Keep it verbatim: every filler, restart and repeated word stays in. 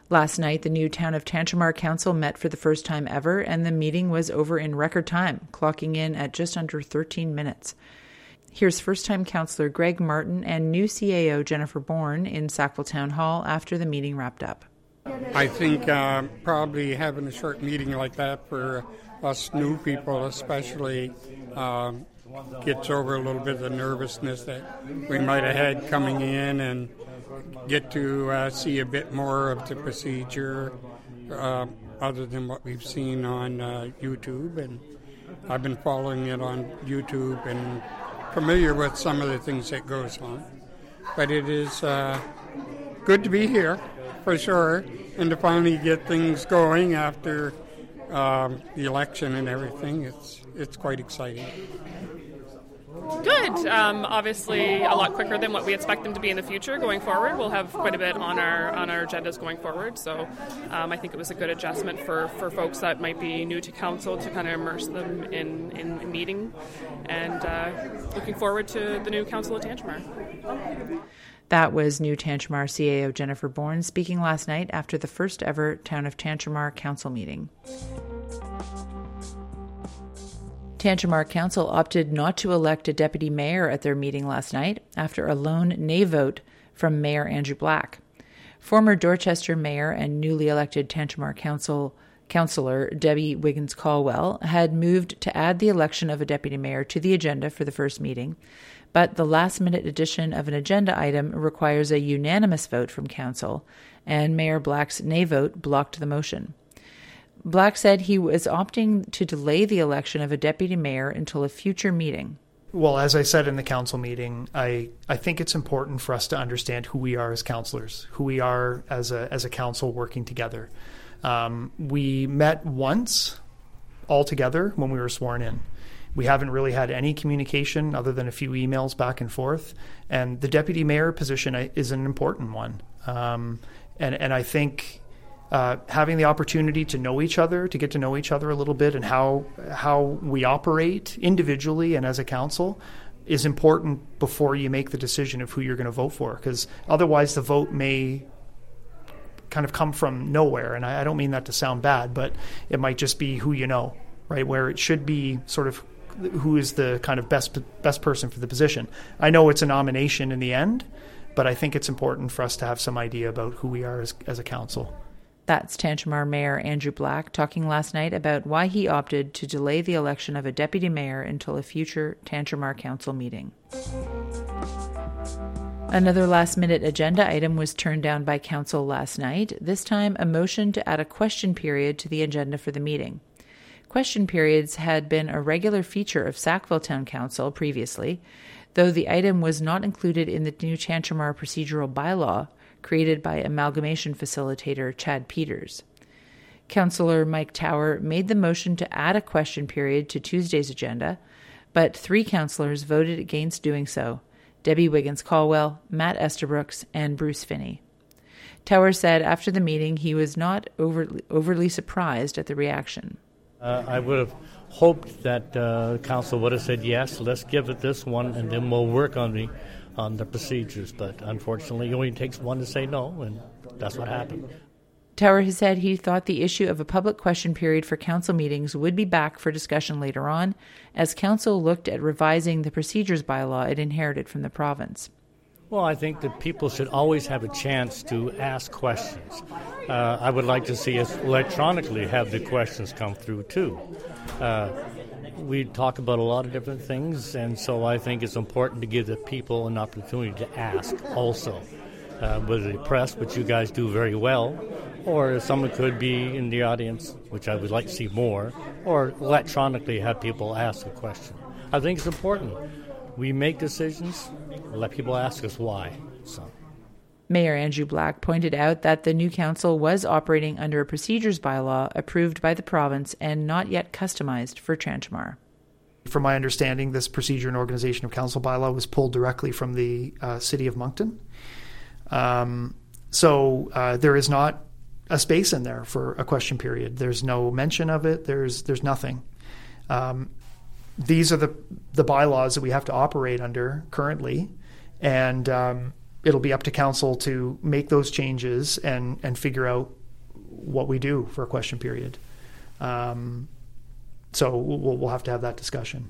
Last night, the new Town of Tantramar Council met for the first time ever, and the meeting was over in record time, clocking in at just under thirteen minutes. Here's first-time councillor Greg Martin and new C A O Jennifer Bourne in Sackville Town Hall after the meeting wrapped up. I think uh, probably having a short meeting like that for us new people especially uh, gets over a little bit of the nervousness that we might have had coming in, and get to uh, see a bit more of the procedure uh, other than what we've seen on uh, YouTube. And I've been following it on YouTube and familiar with some of the things that goes on. But it is uh, good to be here, for sure, and to finally get things going after um, the election and everything. It's it's quite exciting. Good. Um, obviously, a lot quicker than what we expect them to be in the future going forward. We'll have quite a bit on our on our agendas going forward. So um, I think it was a good adjustment for, for folks that might be new to council to kind of immerse them in, in a meeting. And uh, looking forward to the new Council of Tantramar. That was new Tantramar C A O Jennifer Bourne speaking last night after the first ever Town of Tantramar Council meeting. Tantramar Council opted not to elect a deputy mayor at their meeting last night after a lone nay vote from Mayor Andrew Black. Former Dorchester Mayor and newly elected Tantramar Council Councillor Debbie Wiggins-Caldwell had moved to add the election of a deputy mayor to the agenda for the first meeting, but the last-minute addition of an agenda item requires a unanimous vote from Council, and Mayor Black's nay vote blocked the motion. Black said he was opting to delay the election of a deputy mayor until a future meeting. Well, as I said in the council meeting, I, I think it's important for us to understand who we are as councillors, who we are as a as a council working together. Um, we met once all together when we were sworn in. We haven't really had any communication other than a few emails back and forth. And the deputy mayor position is an important one. Um, and, and I think uh, having the opportunity to know each other, to get to know each other a little bit and how how we operate individually and as a council is important before you make the decision of who you're going to vote for. Because otherwise the vote may kind of come from nowhere. And I, I don't mean that to sound bad, but it might just be who you know, right? Where it should be sort of who is the kind of best best person for the position. I know it's a nomination in the end, but I think it's important for us to have some idea about who we are as, as a council. That's Tantramar Mayor Andrew Black talking last night about why he opted to delay the election of a deputy mayor until a future Tantramar Council meeting. Another last-minute agenda item was turned down by Council last night, this time a motion to add a question period to the agenda for the meeting. Question periods had been a regular feature of Sackville Town Council previously, though the item was not included in the new Tantramar procedural bylaw created by amalgamation facilitator Chad Peters. Councillor Mike Tower made the motion to add a question period to Tuesday's agenda, but three councillors voted against doing so: Debbie Wiggins-Caldwell, Matt Estabrooks, and Bruce Finney. Tower said after the meeting he was not overly, overly surprised at the reaction. Uh, I would have hoped that uh, council would have said yes, let's give it this one, and then we'll work on the on the procedures. But unfortunately, it only takes one to say no, and that's what happened. Tower has said he thought the issue of a public question period for council meetings would be back for discussion later on, as council looked at revising the procedures bylaw it inherited from the province. Well, I think that people should always have a chance to ask questions. Uh, I would like to see us electronically have the questions come through, too. Uh, we talk about a lot of different things, and so I think it's important to give the people an opportunity to ask also. Uh, whether the press, which you guys do very well, or someone could be in the audience, which I would like to see more, or electronically have people ask a question. I think it's important. We make decisions, let people ask us why. So. Mayor Andrew Black pointed out that the new council was operating under a procedures bylaw approved by the province and not yet customized for Tantramar. From my understanding, this procedure and organization of council bylaw was pulled directly from the uh, city of Moncton. Um, so uh, there is not a space in there for a question period. There's no mention of it. There's there's nothing. Um, these are the the bylaws that we have to operate under currently, and um, it'll be up to council to make those changes and, and figure out what we do for a question period. Um, so we'll, we'll have to have that discussion.